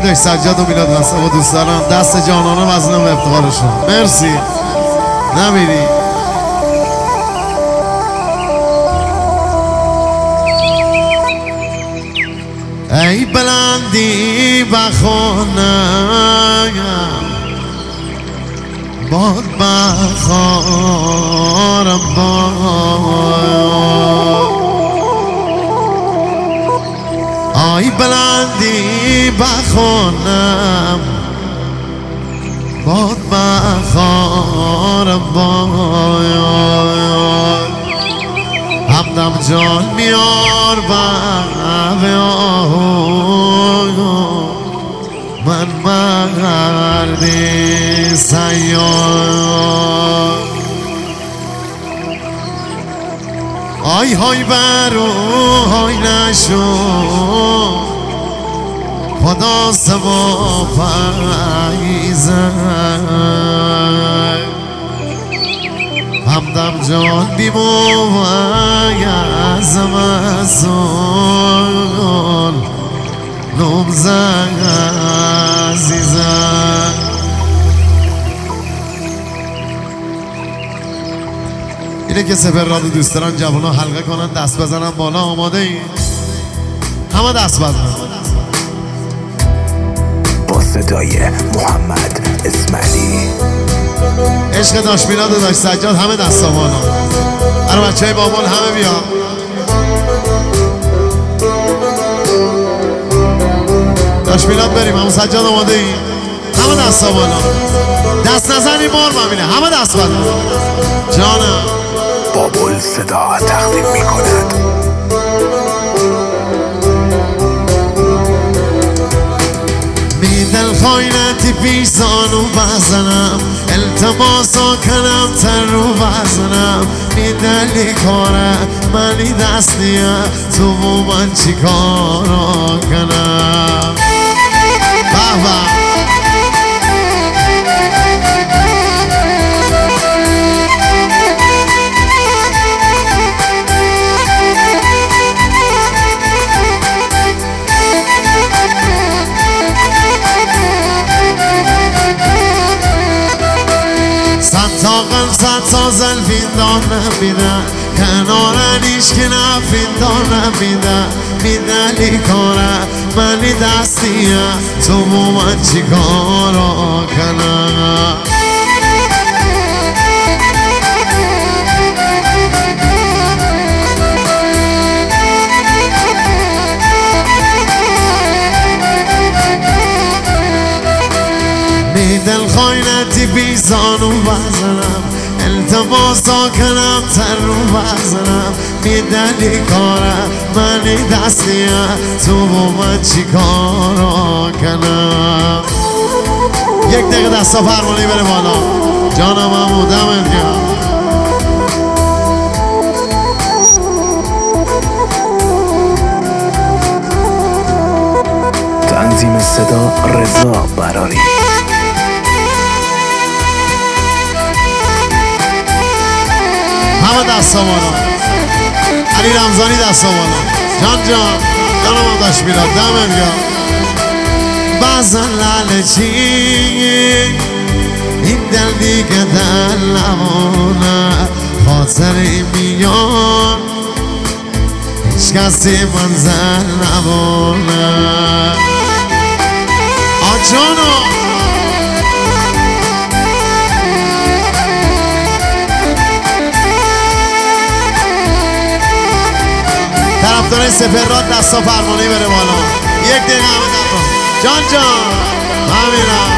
داشت سجاد و میلاد قصاب و دوستانم دست جانانه وزنم و افتخارشون. مرسی نمیری ای بلندی بخونم باد بخارم ای بلندی بخونم باد بخارم همدم جان میار من مردی سیار آی های برو های نشو خدا سوا فایزن همدم جان بیموی از مسئول نمزن عزیزن اینه که سفر رادو دوست دارن جوان ها حلقه کنن دست بزنن بالا. آماده این؟ همه دست بزنن با صدای محمد اسماعیلی. عشق داشت میلاد و داشت سجاد همه دست بالا. برای بچه های بابال همه بیا. داشت میلاد بریم. همه سجاد آماده ای؟ همه دست بالا. دست نزنی مار ممینه. همه دست بالا. جانم بابل صدا تقدیم میکند دل خواینتی پیش زانو بزنم التماسا کنم تر رو بزنم میدلی کاره منی دستیه تو با من چی کارا کنم بابا تا زلفین دار نمیدن کنارنیش که نفین دار نمیدن میدلی کاره منی دستیه تو با من چی کارا کنم دل خواینتی بیزانو بزنم التماسا کنم تر رو بزنم میدلی کاره منی دستیه تو با من چی کارا کنم. یک دقیقه دستا فرمانی بره بالا. جانم همو دمت گرم. تنظیم صدا رضا براری. همه دست بالا. علی رمضانی دست بالا. جان جانم هم داشت میلاد دمت گرم. بزن لالچی این دل دیگه دل نمونه خاطر میان هیچ کسی منزل نمونه آجانو طرفدارای سفرات دستا فرمانی بره بالا. یک دقیقه همه دفعه جان همینم.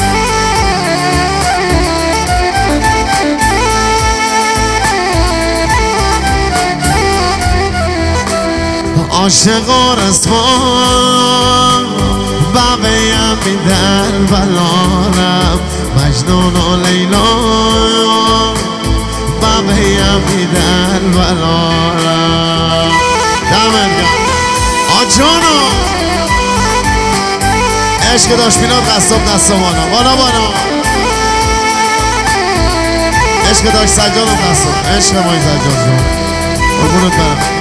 عاشق آرزوان و بیم بیدر بلارم مجنون و لیلا و بیم بیدر بلارم دمت گرم آجانو. عشق داشت میلاد قصاب دست بالا. عشق داشت سجاد و قصاب. عشق مای سجاد جان قربونت برم.